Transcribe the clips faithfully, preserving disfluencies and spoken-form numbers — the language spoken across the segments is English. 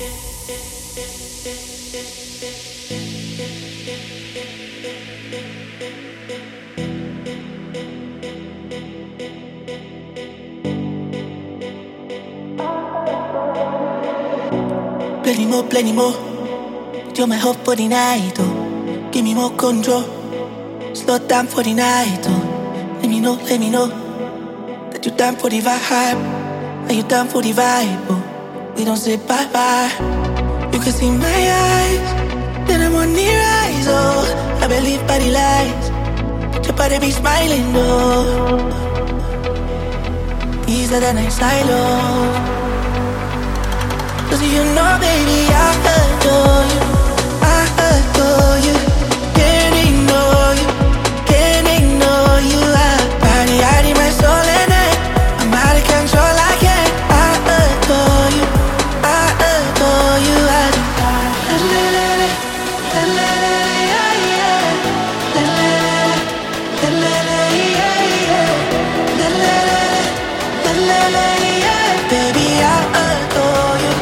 Plenty more, plenty more. You're my hope for the night, oh. Give me more control. Slow down for the night, oh. Let me know, let me know that you're down for the vibe. Are you down for the vibe, oh? We don't say bye-bye. You can see my eyes, then I'm on the rise, oh. I believe by the lights, your body be smiling, oh. These are the night silos. Cause you know, baby, I adore you, I adore you. Can't ignore you, can't ignore you. I body, I need my soul in it. I'm out of control, I can't. I adore you, I adore you. I do. La la la la, la la la, yeah yeah. La la la, la la la, yeah yeah. La la la, la la la, yeah. Baby, I adore you.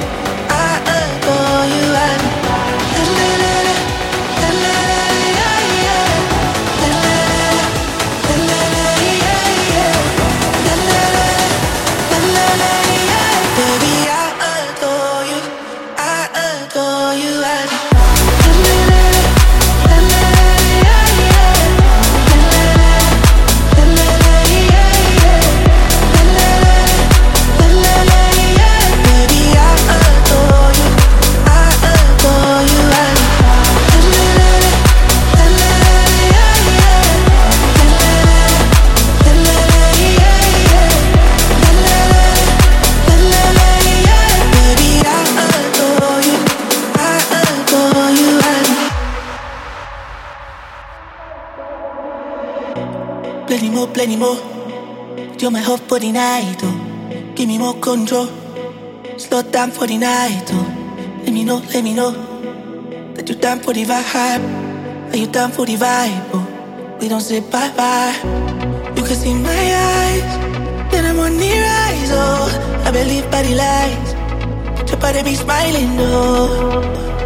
Plenty more, plenty more. You're my hope for the night, oh. Give me more control. Slow down for the night, oh. Let me know, let me know that you're down for the vibe. Are you down for the vibe, oh? We don't say bye-bye. You can see my eyes, then I'm on the rise, oh. I believe by the lights, your body be smiling, oh.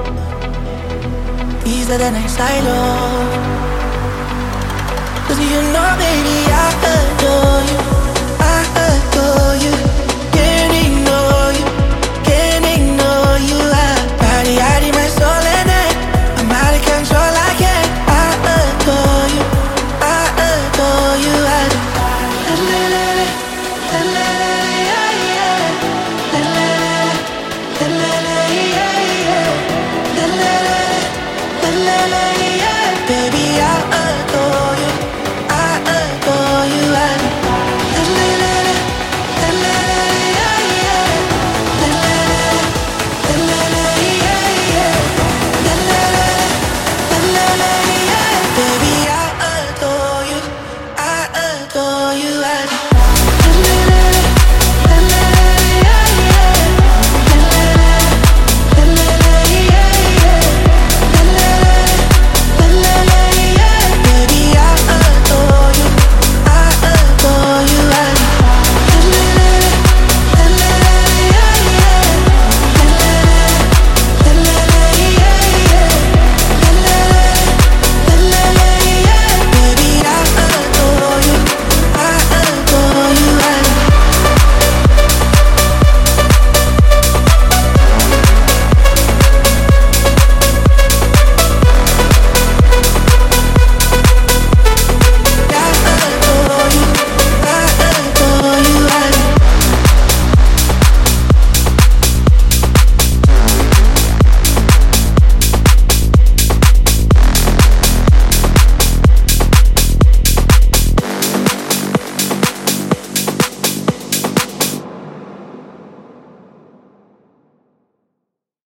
These are the night silos. Cause you know, baby, I adore you, I adore you.